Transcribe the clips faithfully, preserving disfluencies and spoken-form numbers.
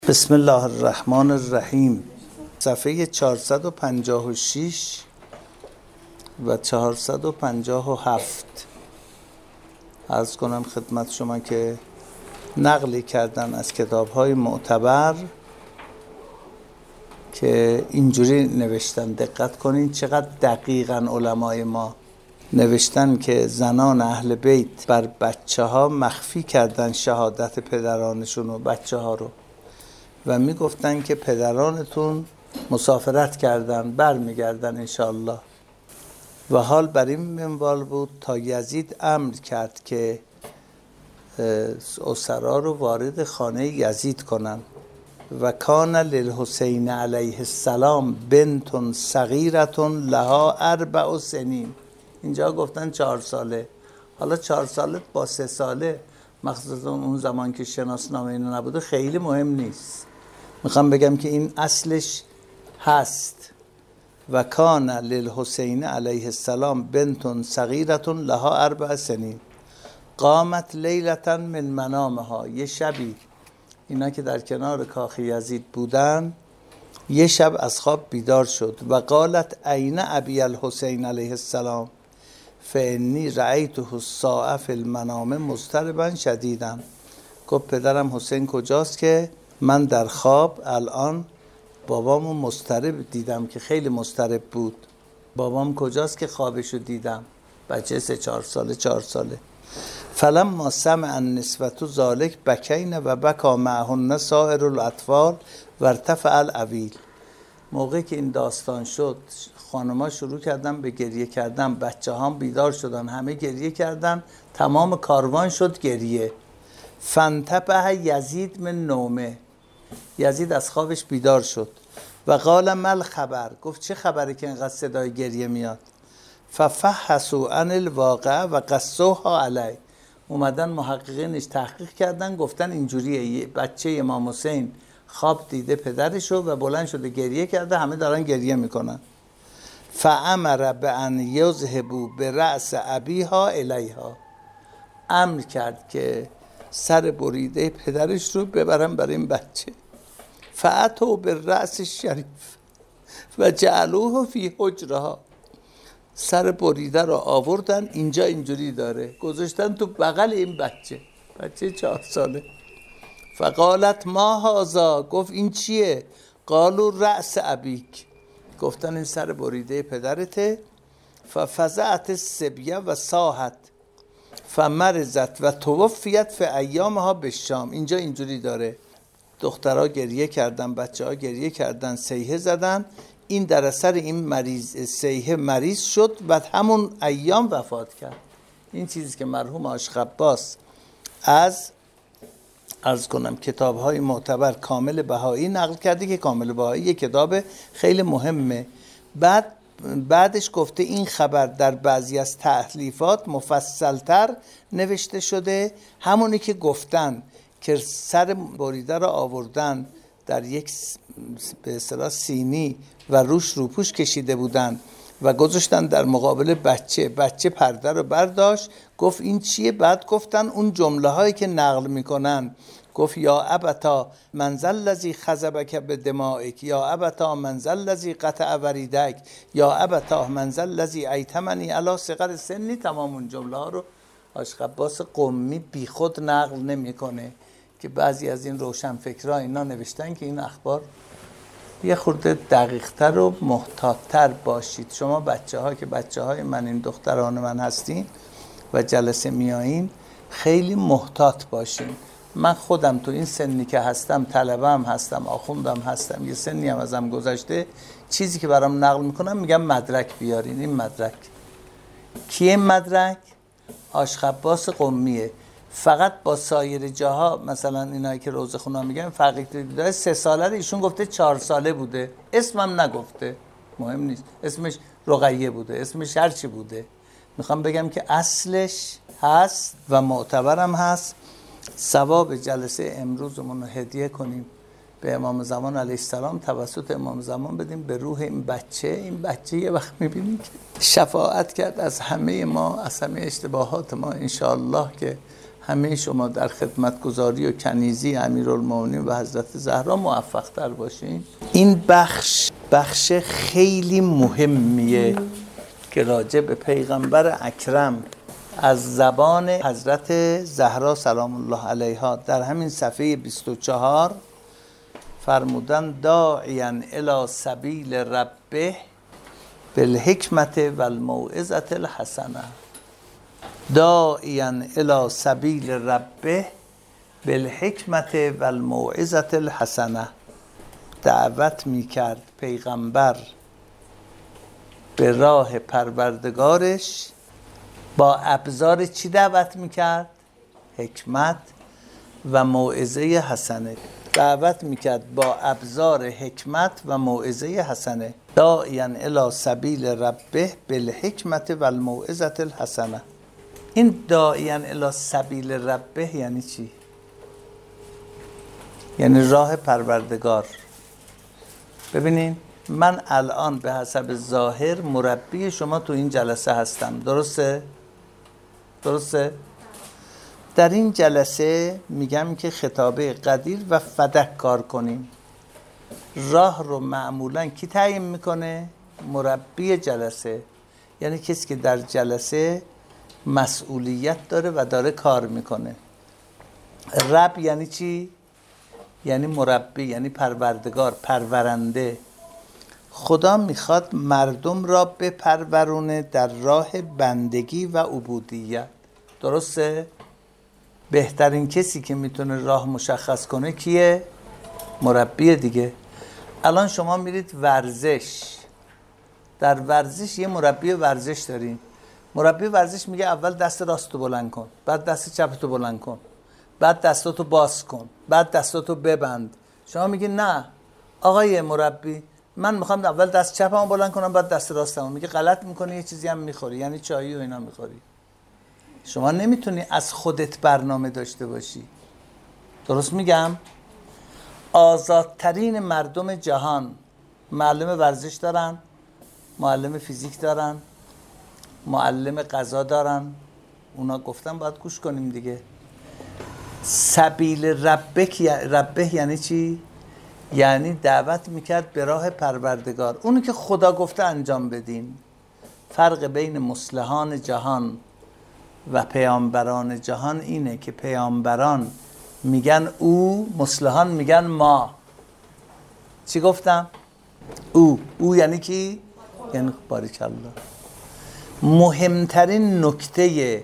بسم الله الرحمن الرحیم. صفحه چهارصد و پنجاه و شش و چهارصد و پنجاه و هفت عرض کنم خدمت شما که نقلی کردن از کتاب‌های معتبر که اینجوری نوشتن. دقت کنین چقدر دقیقاً علمای ما نوشتن که زنان اهل بیت بر بچه ها مخفی کردن شهادت پدرانشون و بچه ها رو و می گفتن که پدرانتون مسافرت کردن بر می گردن انشاءالله. و حال بر این منوال بود تا یزید امر کرد که اسرا رو وارد خانه یزید کنن. و کان للحسین علیه السلام بنت صغیرة لها اربع سنین. اینجا گفتن چهار ساله، حالا چهار ساله با سه ساله مخصوصا اون زمان که شناسنامه اینا نبوده خیلی مهم نیست. میخوام بگم که این اصلش هست. و کان للحسین علیه السلام بنت صغیرة لها اربع سنین قامت لیلة من منامها. یه شبی اینا که در کنار کاخ یزید بودن یه شب از خواب بیدار شد و قالت این ابی الحسین علیه السلام فانی رأیته الساعة فی المنام مضطربا شدیدا. گفت پدرم حسین کجاست که من در خواب الان بابامو مضطرب دیدم که خیلی مضطرب بود. بابام کجاست که خوابشو دیدم؟ بچه سه چهار ساله چهار ساله. فلما سمع النسوة ذلک بکین و بکا معهن سائر الاطفال و ارتفع العویل. موقعی که این داستان شد خانم‌ها شروع کردن به گریه کردن، بچه هم بیدار شدن، همه گریه کردن، تمام کاروان شد گریه. فانتبه یزید من نومه. یزید از خوابش بیدار شد و قال مل خبر. گفت چه خبره که اینقدر صدای گریه میاد؟ ففحصوا عن الواقع و قصوها علی. اومدن محققینش تحقیق کردن، گفتن اینجوریه بچه امام حسین خواب دیده پدرشو و بلند شده گریه کرده، همه دارن گریه میکنن. فامر بان یذهبوا برأس ابیها الیها. امر کرد که سر بریده پدرش رو ببرن برای این بچه. فاتوا بالرأس الشریف و جعلوه فی حجرها. سر بریده رو آوردن، اینجا اینجوری داره، گذاشتن تو بغل این بچه، بچه چهار ساله. فقالت ما هذا. گفت این چیه؟ قالوا رأس ابیک. گفتن این سر بریده پدرته. ففزعت الصبیه و صاحت فمرضت و توفیت فی ایامها بالشام. اینجا اینجوری داره، دخترها گریه کردن، بچه ها گریه کردن، صیحه زدن، این در اثر این مریض صیحه مریض شد و همون ایام وفات کرد. این چیزی که مرحوم عاشق عباس از عرض کنم کتاب های معتبر کامل بهایی نقل کرده که کامل بهایی یک کتاب خیلی مهمه. بعد بعدش گفته این خبر در بعضی از تألیفات مفصلتر نوشته شده، همونی که گفتن که سر بریده را آوردن در یک به اصطلاح سینی و روش روپوش کشیده بودن و گذاشتن در مقابل بچه. بچه پرده رو برداشت، گفت این چیه؟ بعد گفتن اون جمله هایی که نقل میکنن، گفت یا ابتا منزل الذی خضبک بدمائک، یا ابتا منزل الذی قطع وریدک، یا ابتا منزل الذی ایتمنی علی صغر سنی. تمام اون جمله ها رو عاشق عباس قمی بی خود نقل نمیکنه که بعضی از این روشنفکرها اینا نوشتن که این اخبار یه خورده دقیق‌تر و محتاط‌تر باشید. شما بچه ها که بچه های من، این دختران من هستین و جلسه میایین، خیلی محتاط باشین. من خودم تو این سنی که هستم، طلبم هستم، آخوندم هستم، یه سنی هم ازم گذشته، چیزی که برام نقل میکنم میگم مدرک بیارین. این مدرک کیه؟ مدرک عاشق عباس قمیه. فقط با سایر جاها مثلا اینایی که روزه خونا میگن فرقی داره. سه ساله رو ایشون گفته چهار ساله بوده، اسمم نگفته، مهم نیست، اسمش رقیه بوده، اسمش هرچی بوده. میخوام بگم که اصلش هست و معتبرم هست. ثواب جلسه امروزمون رو هدیه کنیم به امام زمان علیه السلام، توسط امام زمان بدیم به روح این بچه. این بچه یه وقت میبینیم که شفاعت کرد از همه ما، از همه اشتباهات ما انشاءالله، که همه شما در خدمتگزاری و کنیزی امیرالمومنین و حضرت زهرا موفق تر باشین. این بخش بخش خیلی مهمیه که راجع به پیغمبر اکرم از زبان حضرت زهرا سلام الله علیها در همین صفحه بیست و چهار فرمودن داعیا الی سبیل ربه بالحکمت و الموعظة الحسنه. داعیا الی سبیل ربه بالحکمت و الموعظة الحسنه. دعوت میکرد پیغمبر به راه پروردگارش با ابزار چی دعوت میکرد؟ حکمت و موعظه حسنه. دعوت میکرد با ابزار حکمت و موعظه حسنه. داعیا الی سبیل ربه بالحکمت و الموعظة الحسنه. این داعیا الی سبیل ربه یعنی چی؟ یعنی راه پروردگار. ببینین من الان به حسب ظاهر مربی شما تو این جلسه هستم، درسته؟ درسته؟ در این جلسه میگم که خطابه قدیر و فدک کار کنیم. راه رو معمولا کی تعیین میکنه؟ مربی جلسه، یعنی کسی که در جلسه مسئولیت داره و داره کار میکنه. رب یعنی چی؟ یعنی مربی، یعنی پروردگار، پرورنده. خدا میخواد مردم را بپرورونه در راه بندگی و عبودیت، درسته؟ بهترین کسی که میتونه راه مشخص کنه کیه؟ مربی دیگه. الان شما میرید ورزش، در ورزش یه مربی ورزش دارین. مربی ورزش میگه اول دست راستو بلند کن، بعد دست چپتو بلند کن، بعد دستاتو باز کن، بعد دستاتو ببند. شما میگی نه آقای مربی من میخوام اول دست چپمو بلند کنم بعد دست راستمو. میگه غلط میکنی، یه چیزی هم میخوری، یعنی چایی و اینا میخوری. شما نمیتونی از خودت برنامه داشته باشی. درست میگم؟ آزادترین مردم جهان معلم ورزش دارن، معلم فیزیک دارن، معلم غذا دارن. اونا گفتن باید گوش کنیم دیگه. سبیل ربک ربه یعنی چی؟ یعنی دعوت میکرد به راه پروردگار، اونی که خدا گفته انجام بدین. فرق بین مصلحان جهان و پیامبران جهان اینه که پیامبران میگن او، مصلحان میگن ما. چی گفتم؟ او. او یعنی کی؟ یعنی باریکالله. مهمترین نکته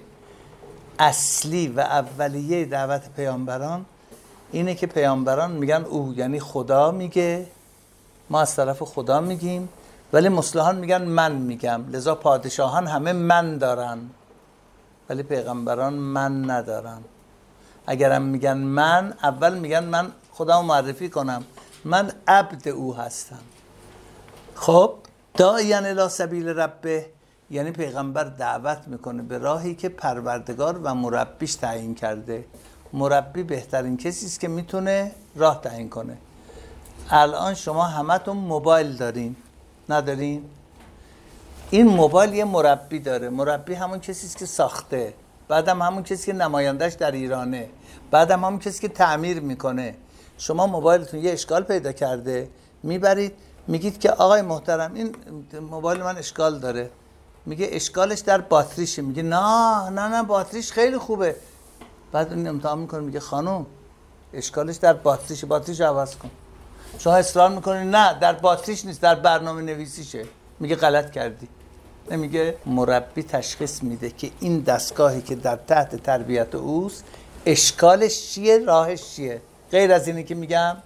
اصلی و اولیه دعوت پیامبران اینه که پیامبران میگن او، یعنی خدا میگه، ما از طرف خدا میگیم، ولی مصلحان میگن من میگم. لذا پادشاهان همه من دارن ولی پیغمبران من ندارن. اگرم میگن من، اول میگن من خودمو معرفی کنم، من عبد او هستم. خب داعیا الی سبیل ربه یعنی پیغمبر دعوت میکنه به راهی که پروردگار و مربیش تعیین کرده. مربی بهترین کسی است که میتونه راه تعیین کنه. الان شما همتون موبایل دارین، ندارین؟ این موبایل یه مربی داره. مربی همون کسی است که ساخته، بعدم همون کسی که نمایندش در ایرانه، بعدم همون کسی که تعمیر میکنه. شما موبایلتون یه اشکال پیدا کرده، میبرید میگید که آقای محترم این موبایل من اشکال داره. میگه اشکالش در باتریشه. میگه نه نه نه باتریش خیلی خوبه. بعد اون امتحان میکنه میگه خانم اشکالش در باتریشه، باتریش عوض کن. شما اصرار میکنید نه در باتریش نیست، در برنامه نویسیشه. میگه غلط کردی. نمیگه مربی تشخیص میده که این دستگاهی که در تحت تربیت اوست اشکالش چیه، راهش چیه. غیر از اینه که میگم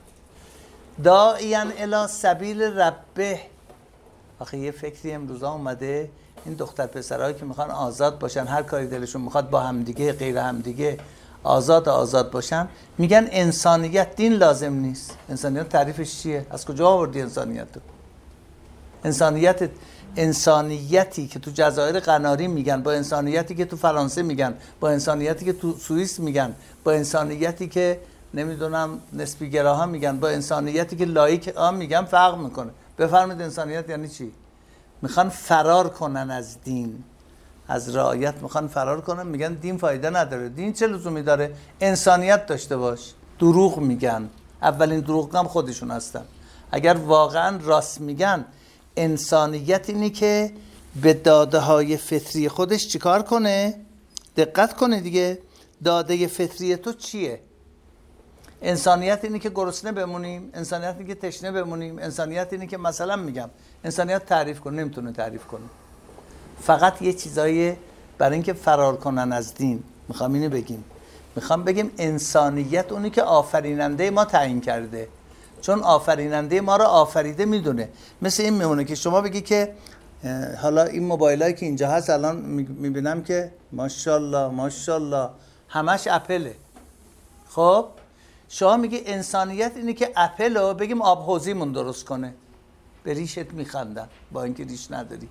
داعیا الی سبیل ربه. آخه یه فکری امروزا اومده این دختر پسرهایی که میخوان آزاد باشن، هر کاری دلشون میخواد با همدیگه غیر همدیگه آزاد آزاد باشن، میگن انسانیت. دین لازم نیست. انسانیت تعریفش چیه؟ از کجا آوردی انسانیت رو؟ انسانیت انسانیتی که تو جزایر قناری میگن با انسانیتی که تو فرانسه میگن، با انسانیتی که تو سوئیس میگن، با انسانیتی که نمیدونم نسبی گراها میگن، با انسانیتی که لایک ها میگن فرق میکنه. بفرمایید انسانیت یعنی چی؟ میخوان فرار کنن از دین، از رعایت میخوان فرار کنن، میگن دین فایده نداره. دین چه لزومی داره؟ انسانیت داشته باش. دروغ میگن، اولین دروغ هم خودشون هستن. اگر واقعا راست میگن، انسانیت اینی که به داده های فطری خودش چیکار کنه؟ دقت کنه دیگه. داده فطری تو چیه؟ انسانیت اینی که گرسنه بمونیم، انسانیت اینی که تشنه بمونیم، انسانیت اینی که مثلا میگم انسانیت تعریف کنه، نمیتونه تعریف کنه. فقط یه چیزایی برای اینکه فرار کنن از دین میخوام اینو بگیم. میخوام بگیم انسانیت اونی که آفریننده ما تعیین کرده، چون آفریننده ما رو آفریده میدونه. مثل این میمونه که شما بگی که حالا این موبایلایی که اینجا هست الان میبینم که ماشاءالله ماشاءالله همش اپله. خب شما میگی انسانیت اینه که اپل رو بگیم آب حوضیمون درست کنه، به ریشت میخندن با اینکه ریش نداری.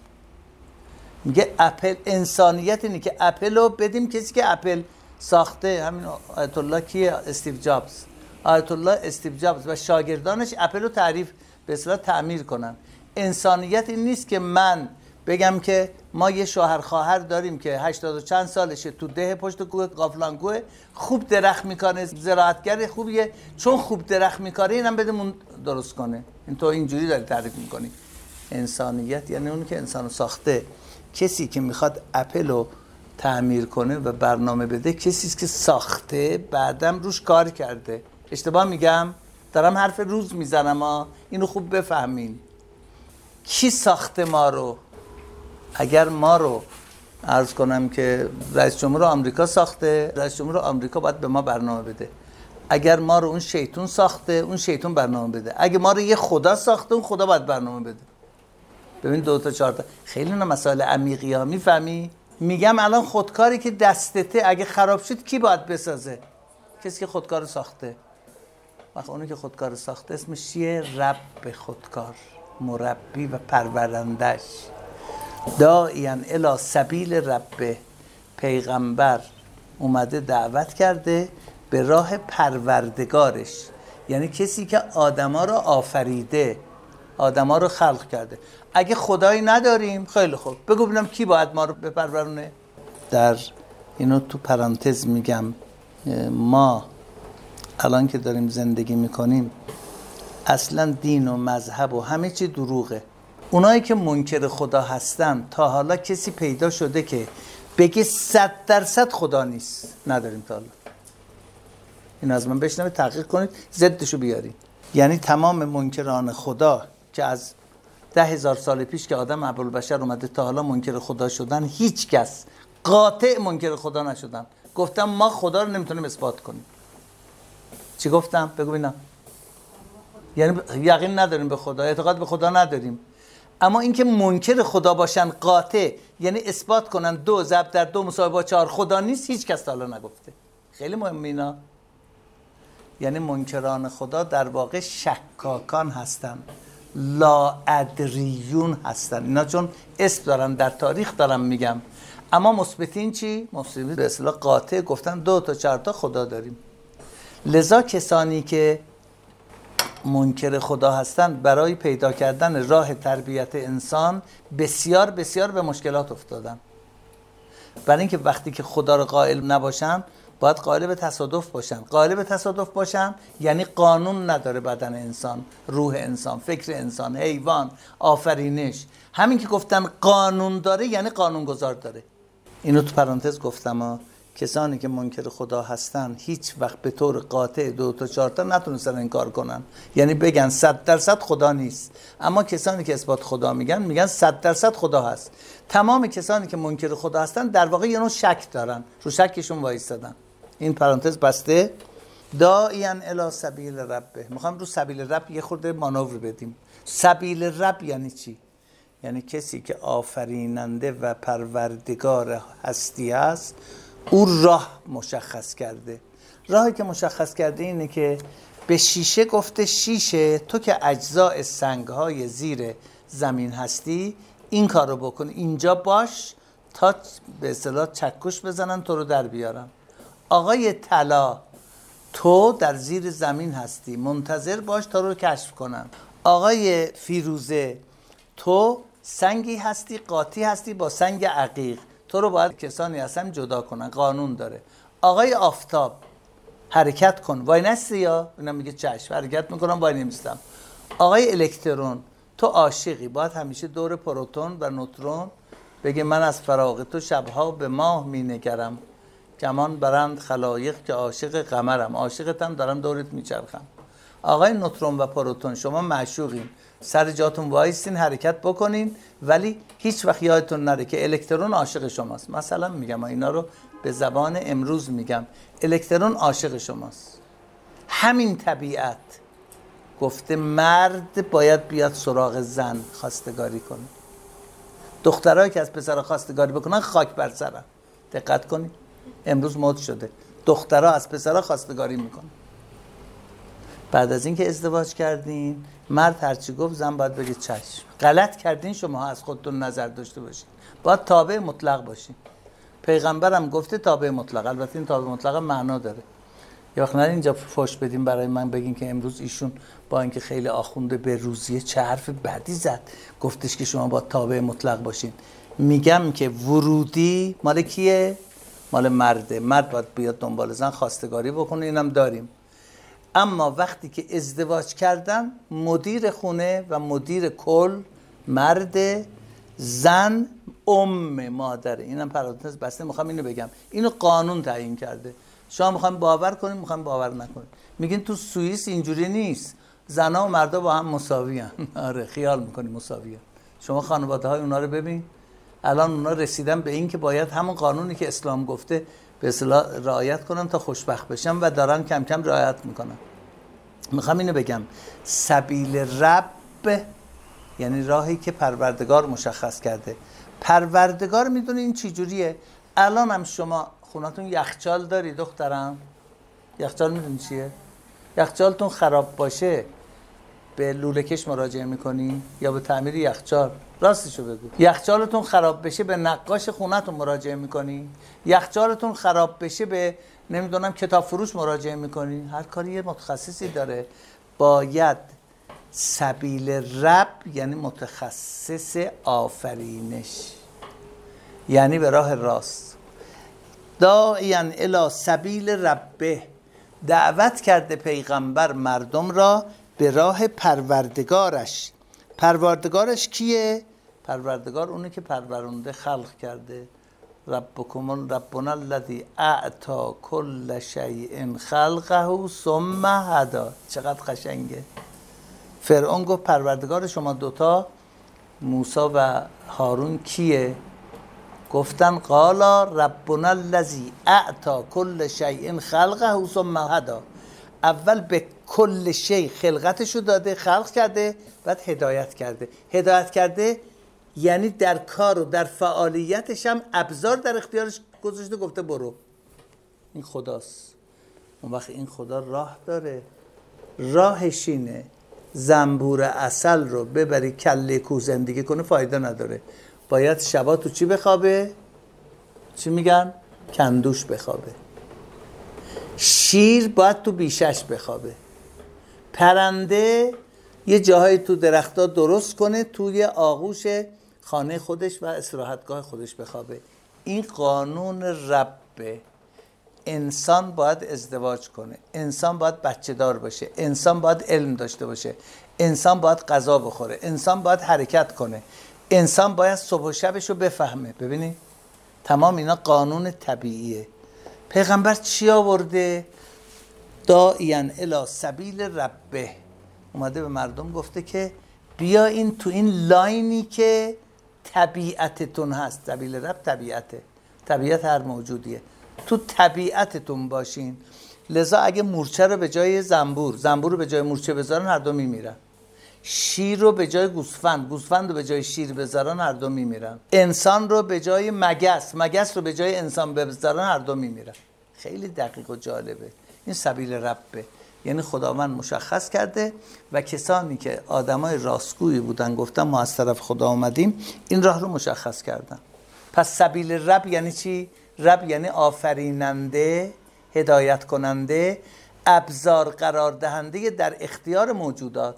میگه اپل، انسانیت اینه که اپل رو بدیم کسی که اپل ساخته، همین آیت الله کیه؟ استیو جابز. آیت الله استیو جابز و شاگردانش اپل رو تعریف به اصطلاح تعمیر کنن. انسانیت این نیست که من بگم که ما یه شوهر خواهر داریم که هشتاد و چند سالشه، تو ده پشت کوه قافلانگوه، خوب درخت میکنه، زراعتگر خوبیه، چون خوب درخت میکنه اینم بدمون درست کنه. این تو اینجوری داری تعریف میکنی. انسانیت یعنی اون که انسانو ساخته. کسی که میخواد اپل رو تعمیر کنه و برنامه بده کسیست که ساخته، بعدم روش کار کرده. اشتباه میگم؟ دارم حرف روز میزنم ها، اینو خوب بفهمین. کی ساخته ما رو؟ اگر ما رو عرض کنم که رئیس جمهور آمریکا ساخته، رئیس جمهور آمریکا باید به ما برنامه بده. اگر ما رو اون شیطون ساخته، اون شیطون برنامه بده. اگه ما رو یه خدا ساخته، اون خدا باید برنامه بده. ببین دو تا چهار تا خیلی نه مسائل عمیقی ها. میفهمی؟ میگم الان خودکاری که دستته اگه خراب شد کی باید بسازه؟ کسی که خودکار ساخته. وقتی اونی که خودکار ساخته اسمش چیه؟ رب خودکار، مربی و پروردندش. داعیان الی سبیل ربه، پیغمبر اومده دعوت کرده به راه پروردگارش، یعنی کسی که آدما رو آفریده، آدما رو خلق کرده. اگه خدایی نداریم، خیلی خوب بگو ببینم کی باید ما رو بپرورونه؟ در اینو تو پرانتز میگم، ما الان که داریم زندگی میکنیم اصلا دین و مذهب و همه چی دروغه. اونایی که منکر خدا هستن تا حالا کسی پیدا شده که بگه صد درصد خدا نیست؟ نداریم تا حالا. این از من بشنوید، تحقیق کنید، ضدشو بیارید. یعنی تمام منکران خدا که از ده هزار سال پیش که آدم ابوالبشر اومده تا حالا منکر خدا شدن، هیچ کس قاطع منکر خدا نشدن. گفتم ما خدا رو نمیتونیم اثبات کنیم. چی گفتم؟ بگو ببینم. یعنی یقین نداریم به خدا، اعتقاد به خدا نداریم، اما اینکه منکر خدا باشن قاطع، یعنی اثبات کنن دو ضرب در دو مساوی با چهار خدا نیست، هیچ کس تا حالا نگفته. خیلی مهمه اینا. یعنی منکران خدا در واقع شکاکان هستن، لا ادریون هستن. اینا چون اسم دارن، در تاریخ دارم میگم. اما مثبتین چی؟ مثبتین به اصطلاح قاطع گفتن دو تا چهار تا خدا داریم. لذا کسانی که منکر خدا هستند برای پیدا کردن راه تربیت انسان بسیار بسیار به مشکلات افتادن. برای اینکه وقتی که خدا رو قائل نباشن، باید قائل به تصادف باشن. قائل به تصادف باشن یعنی قانون نداره بدن انسان، روح انسان، فکر انسان، حیوان، آفرینش. همین که گفتن قانون داره یعنی قانون گذار داره. اینو تو پرانتز گفتم ها. کسانی که منکر خدا هستن هیچ وقت به طور قاطع دو تا چهار تا نتونستن انکار کنن، یعنی بگن صد درصد خدا نیست. اما کسانی که اثبات خدا میگن، میگن صد درصد خدا هست. تمام کسانی که منکر خدا هستن در واقع یه نوع شک دارن، رو شکشون وایستادن. این پرانتز بسته. داعیان الی سبیل ربه، میخوام رو سبیل رب یه خورده مانور بدیم. سبیل رب یعنی چی؟ یعنی کسی که آفریننده و پروردگار هستی است، او راه مشخص کرده. راهی که مشخص کرده اینه که به شیشه گفته شیشه، تو که اجزاء سنگ‌های زیر زمین هستی، این کار رو بکن، اینجا باش تا به اصطلاح چکش بزنن تو رو در بیارن. آقای طلا، تو در زیر زمین هستی، منتظر باش تا رو کشف کنن. آقای فیروزه، تو سنگی هستی، قاطی هستی با سنگ عقیق، تو رو باید کسانی از هم جدا کنن، قانون داره. آقای آفتاب حرکت کن، وای نستی یا؟ اینا میگه چشم، حرکت میکنم، وای نمیستم. آقای الکترون تو عاشقی، باید همیشه دور پروتون و نوترون بگه من از فراغ تو شبها به ماه مینگرم، کمان برند خلایق که عاشق قمرم، عاشقتم دارم دورت میچرخم. آقای نوترون و پروتون شما معشوقین، سر جاتون وایستین، حرکت بکنین، ولی هیچ وقت یادتون نره که الکترون عاشق شماست. مثلا میگم اینا رو به زبان امروز میگم، الکترون عاشق شماست. همین طبیعت گفته مرد باید بیاد سراغ زن خواستگاری کنه. دخترایی که از پسر خواستگاری بکنن خاک بر سرن. دقت کنید امروز مد شده دخترها از پسرها خواستگاری میکنن. بعد از اینکه ازدواج کردین مرد هرچی گفت زن باید بگه چشم. غلط کردین شما، از خودتون نظر داشته باشین، باید تابع مطلق باشین. پیغمبرم گفته تابع مطلق. البته این تابع مطلق معنا داره، یا وقت نرین اینجا فوش بدین برای من بگین که امروز ایشون با اینکه خیلی آخونده به روزیه چه حرف بدی زد، گفتش که شما با تابع مطلق باشین. میگم که ورودی مال کیه؟ مال مرده. مرد باید بیاد دنبال زن خواستگاری بکنه، اینم داریم. اما وقتی که ازدواج کردن مدیر خونه و مدیر کل مرد، زن ام مادره. اینم پرانتز بسته، میخوام اینو بگم، اینو قانون تعیین کرده. شما میخوایم باور کنیم، میخوایم باور نکنیم. میگین تو سوئیس اینجوری نیست، زنا و مردا با هم مساوی ان. آره خیال میکنی مساوی ان. شما خانواده های اونا رو ببین، الان اونا رسیدن به این که باید همون قانونی که اسلام گفته به اصطلاح رعایت کنن تا خوشبخت بشن و دارن کم کم رعایت میکنن. میخوام اینو بگم، سبیل رب یعنی راهی که پروردگار مشخص کرده. پروردگار میدونه این چی جوریه. الان هم شما خونتون یخچال داری دخترم؟ یخچال میدونی چیه؟ یخچالتون خراب باشه به لوله کش مراجعه میکنی یا به تعمیر یخچال؟ راستشو بگو. یخچالتون خراب بشه به نقاش خونتون مراجعه میکنی؟ یخچالتون خراب بشه به نمیدونم کتاب فروش مراجعه میکنی؟ هر کاری یه متخصصی داره. باید سبیل رب یعنی متخصص آفرینش، یعنی به راه راست. داعیاً الی سبیل ربه، دعوت کرده پیغمبر مردم را به راه پروردگارش. پروردگارش کیه؟ پروردگار اونه که پرورنده خلق کرده. ربکم ربنا الذی اعطی کل شیء خلقه ثم هدی. چقدر قشنگه. فرعون گفت پروردگار شما دوتا موسی و هارون کیه؟ گفتن قالا ربنا الذی اعطی کل شیء خلقه ثم هدی. اول به کل شیء خلقتشو داده، خلق کرده، بعد هدایت کرده. هدایت کرده یعنی در کار و در فعالیتش هم ابزار در اختیارش گذاشته، گفته برو. این خداست. اون وقت این خدا راه داره، راهش اینه زنبور عسل رو ببری کله کو زندگی کنه فایده نداره. باید شبا تو چی بخوابه؟ چی میگن؟ کندوش بخوابه. شیر باید تو بیشش بخوابه. پرنده یه جاهای تو درختها درست کنه، توی آغوش خانه خودش و استراحتگاه خودش بخوابه. این قانون ربه. انسان باید ازدواج کنه، انسان باید بچه دار باشه، انسان باید علم داشته باشه، انسان باید غذا بخوره، انسان باید حرکت کنه، انسان باید صبح و شبش رو بفهمه. ببینید تمام اینا قانون طبیعیه. پیغمبر چی آورده؟ داعیاً الی سبیل ربه، اومده به مردم گفته که بیا این تو این لاینی که طبیعتتون هست. سبیل رب طبیعته، طبیعت هر موجودیه، تو طبیعتتون باشین. لذا اگه مورچه رو به جای زنبور، زنبور رو به جای مورچه بذارن هر دو میمیرن. شیر رو به جای گوسفند، گوسفند رو به جای شیر بذارن هر دو میمیرن. انسان رو به جای مگس، مگس رو به جای انسان بذارن هر دو میمیرن. خیلی دقیق و جالبه. این سبیل ربه، یعنی خداوند مشخص کرده و کسانی که آدمای راستگویی بودن گفتن ما از طرف خدا اومدیم، این راه رو مشخص کردن. پس سبیل رب یعنی چی؟ رب یعنی آفریننده، هدایت کننده، ابزار قرار دهنده در اختیار موجودات.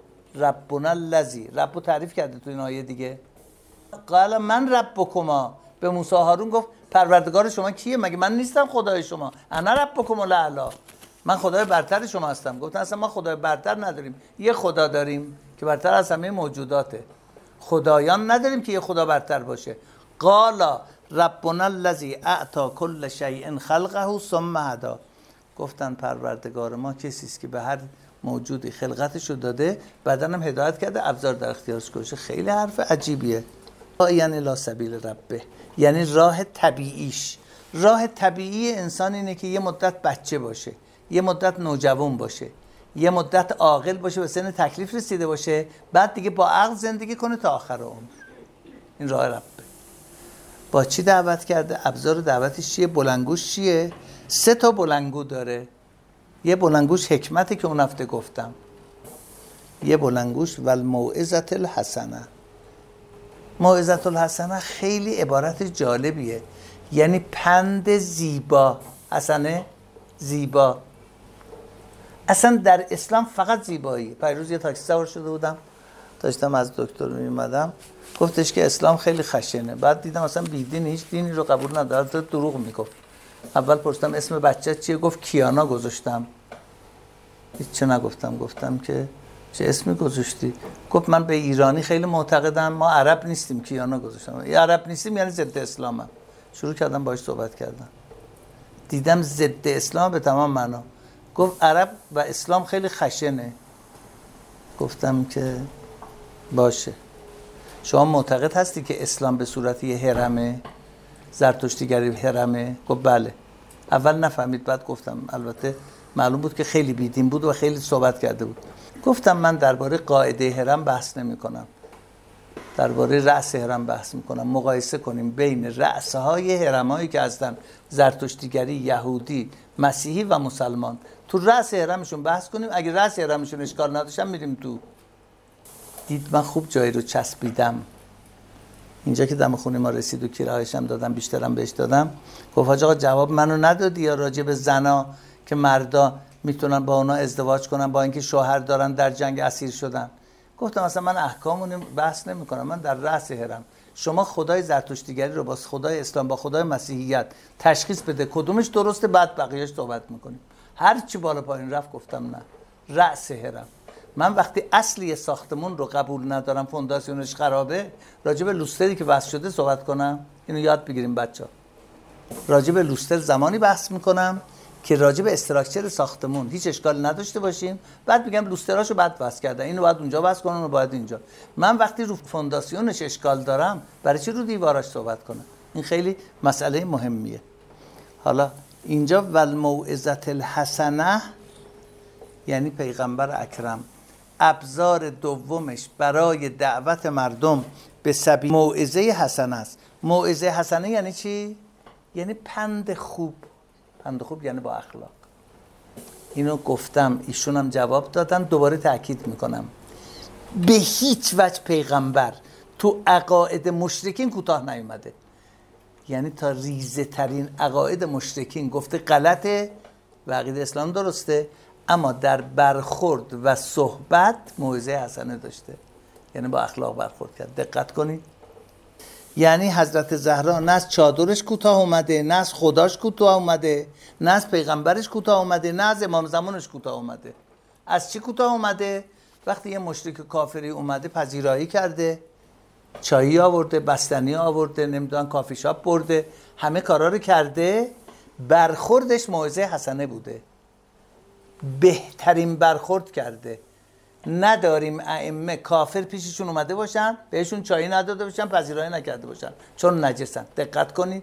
ربنا الذی، رب رو تعریف کرده تو این آیه دیگه. قال من ربکما، به موسی و هارون گفت پروردگار شما کیه؟ مگه من نیستم خدای شما؟ انا ربکم الاعلی، من خدای برتر شما هستم. گفتن اصلا ما خدای برتر نداریم، یه خدا داریم که برتر از همه موجوداته. خدایان نداریم که یه خدا برتر باشه. قالا ربنا الذی اعطی کل شیء خلقه ثم هدی. گفتن پروردگار ما کسی است که به هر موجودی خلقتشو داده، بعدن هم هدایت کرده، ابزار در اختیارش گذاشته. خیلی حرف عجیبیه. یعنی لا سبیل ربه، یعنی راه طبیعیش. راه طبیعی انسان اینه که یه مدت بچه باشه، یه مدت نوجوان باشه، یه مدت عاقل باشه، به سن تکلیف رسیده باشه، بعد دیگه با عقل زندگی کنه تا آخر عمر. این راه ربه. با چی دعوت کرده؟ ابزار دعوتش چیه؟ بلندگوش چیه؟ سه تا بلندگو داره. یه بلندگوش حکمته که اون هفته گفتم، یه بلندگوش و الموعظة الحسنه. موعظة الحسنه خیلی عبارت جالبیه، یعنی پند زیبا. حسنه زیبا. اصلا در اسلام فقط زیبایی. پیروز یه تاکسی سوار شده بودم، داشتم از دکتر میومدم، گفتش که اسلام خیلی خشنه. بعد دیدم اصلا بیدین هیچ دینی رو قبول نداره، دروغ میگفت. اول پرسیدم اسم بچه چیه؟ گفت کیانا گذاشتم. هیچ چه نگفتم، گفتم که چه اسمی گذاشتی؟ گفت من به ایرانی خیلی معتقدم، ما عرب نیستیم، کیانا گذاشتم. یه عرب نیستیم یعنی ضد اسلامم. شروع کردم باهاش صحبت کردم، دیدم ضد اسلام به تمام معنا. گفت عرب و اسلام خیلی خشنه. گفتم که باشه، شما معتقد هستی که اسلام به صورت یه هرمه، زرتشتیگری هرمه؟ گفت بله. اول نفهمید، بعد گفتم البته معلوم بود که خیلی بیدین بود و خیلی صحبت کرده بود. گفتم من درباره قاعده هرم بحث نمی کنم، درباره رأس هرم بحث می کنم. مقایسه کنیم بین رأسهای هرمایی که هستن، زرتشتیگری، یهودی، مسیحی و مسلمان. تو رأس هرمشون بحث کنیم، اگه رأس هرمشون اشکال نداشتن میریم تو. دید من خوب جایی رو چسبیدم. اینجا که دم خونه ما رسید و کرایه‌اش هم دادم، بیشترم بهش دادم، گفت حاج آقا جواب منو ندادی یا راجع به زنا که مردا میتونن با اونا ازدواج کنن با اینکه شوهر دارن در جنگ اسیر شدن. گفتم اصلا من احکامون بحث نمی کنم، من در رأس هرم. شما خدای زرتشتیگری رو با خدای اسلام با خدای مسیحیت تشخیص بده کدومش درسته، بعد بقیه‌اش صحبت میکنیم. هر چی بالا پایین رفت گفتم نه، رأس هرم. من وقتی اصلی ساختمون رو قبول ندارم، فونداسیونش خرابه، راجع به لوستری که وصل شده صحبت کنم. اینو یاد بگیریم بچه‌ها. راجع به لوستر زمانی بحث میکنم که راجع به استراکچر ساختمون هیچ اشکال نداشته باشیم، بعد میگم لوستراشو بعد وصل کردن، اینو باید اونجا وصل کنن و باید اینجا. من وقتی رو فونداسیونش اشکال دارم، برای چی رو دیواراش صحبت کنم؟ این خیلی مسئله مهمیه. حالا اینجا والموعظة الحسنه یعنی پیغمبر اکرم ابزار دومش برای دعوت مردم به سبیل موعظه حسنه است. موعظه حسنه یعنی چی؟ یعنی پند خوب. پند خوب یعنی با اخلاق. اینو گفتم، ایشون هم جواب دادن، دوباره تاکید میکنم. به هیچ وجه پیغمبر تو عقاید مشرکین کوتاه نیومده. یعنی تا ریزه ترین عقاید مشرکین گفته غلطه و عقیده اسلام درسته، اما در برخورد و صحبت موعظه حسنه داشته، یعنی با اخلاق برخورد کرد. دقت کنید. یعنی حضرت زهرا نه از چادرش کوتاه اومده، نه از خداش کوتاه اومده، نه از پیغمبرش کوتاه اومده، نه از امام زمانش کوتاه اومده. از چی کوتاه اومده؟ وقتی یه مشرک کافری اومده پذیرایی کرده، چایی آورده، بستنی آورده، نمیدونم کافی شاپ برده، همه کارا رو کرده، برخوردش موعظه حسنه بوده. بهترین برخورد کرده. نداریم ائمه کافر پیششون اومده باشن، بهشون چایی نداده باشن، پذیرایی نکرده باشن، چون نجسن. دقت کنید.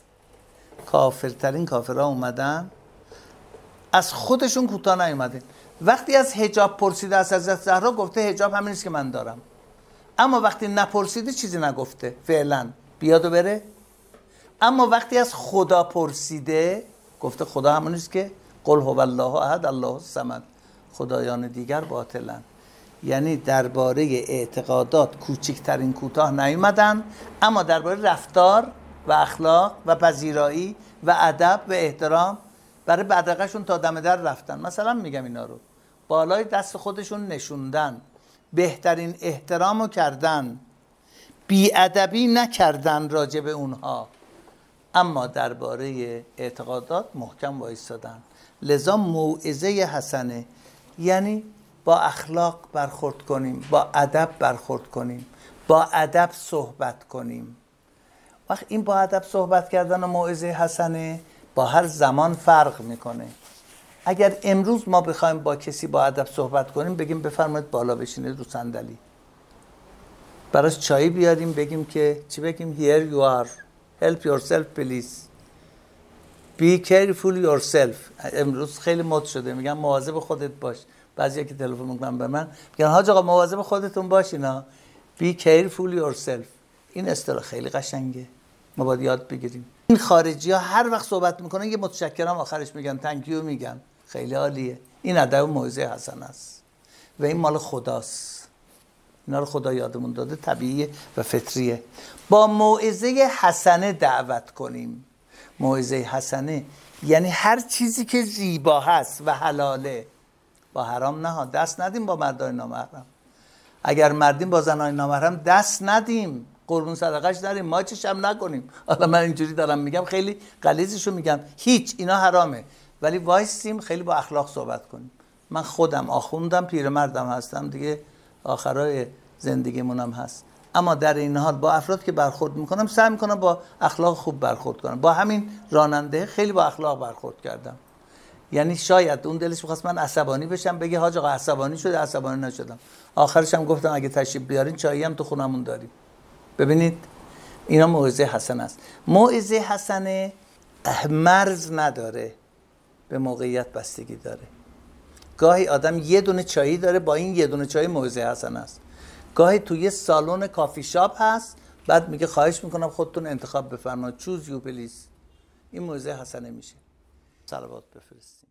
کافرترین کافرها اومدن، از خودشون کوتاه نیومدن. وقتی از حجاب پرسیده از حضرت زهرا، گفته حجاب همین است که من دارم. اما وقتی نپرسیده چیزی نگفته، فعلا بیاد و بره. اما وقتی از خدا پرسیده، گفته خدا همون است که قل هو الله احد الله الصمد، خدایان دیگر باطلن. یعنی درباره اعتقادات کوچکترین کوتاه نیومدن، اما درباره رفتار و اخلاق و پذیرایی و ادب و احترام برای بدرقه‌شون تا دم در رفتن. مثلا میگم اینا رو بالای دست خودشون نشوندن، بهترین احترامو کردن، بی‌ادبی نکردن راجع به اونها، اما درباره اعتقادات محکم وایستادن. لذا موعظه حسنه یعنی با اخلاق برخورد کنیم، با ادب برخورد کنیم، با ادب صحبت کنیم. وقت این با ادب صحبت کردن و موعظه حسنه با هر زمان فرق میکنه. اگر امروز ما بخوایم با کسی با ادب صحبت کنیم، بگیم بفرمایید بالا بشینید رو صندلی، براش چای بیاریم، بگیم که چی بگیم؟ here you are help yourself please be careful yourself. امروز خیلی مد شده میگن مواظب خودت باش. بعضیا که تلفن میکنن به من میگن حاج آقا مواظب خودتون باشینا، be careful yourself. این اصطلاح خیلی قشنگه، ما باید یاد بگیریم. این خارجی ها هر وقت صحبت میکنن یه متشکرم آخرش میگن، thank you میگن، خیلی عالیه. این ادب موعظه حسنه است و این مال خداست. اینا رو خدا یادمون داده، طبیعیه و فطریه. با موعظه حسنه دعوت کنیم. موعظه حسنه یعنی هر چیزی که زیبا هست و حلاله، با حرام نه، دست ندیم با مردای نامحرم. اگر مردیم با زنای نامحرم دست ندیم، قربون صدقش داریم، ماچش هم نکنیم. حالا من اینجوری دارم میگم، خیلی غلیظشو میگم، هیچ، اینا حرامه، ولی وایسیم خیلی با اخلاق صحبت کنیم. من خودم آخوندم، پیرمردم هستم دیگه، آخرای زندگیمونم هست، اما در این حال با افراد که برخورد میکنم سعی میکنم با اخلاق خوب برخورد کنم. با همین راننده خیلی با اخلاق برخورد کردم. یعنی شاید اون دلش می‌خواست من عصبانی بشم، بگه حاج آقا عصبانی شده، عصبانی نشدم. آخرش هم گفتم اگه تشریف بیارین چایی هم تو خونمون داریم. ببینید اینا موعظه حسنه است. موعظه حسنه مرز نداره، به موقعیت بستگی داره. گاهی آدم یه دونه چایی داره، با این یه دونه چای موعظه حسنه است. گاهی توی سالن کافی شاپ هست، بعد میگه خواهش میکنم خودتون انتخاب بفرمایید، چوز یو پلیز. این موعظه حسنه میشه. صلوات بفرستیم.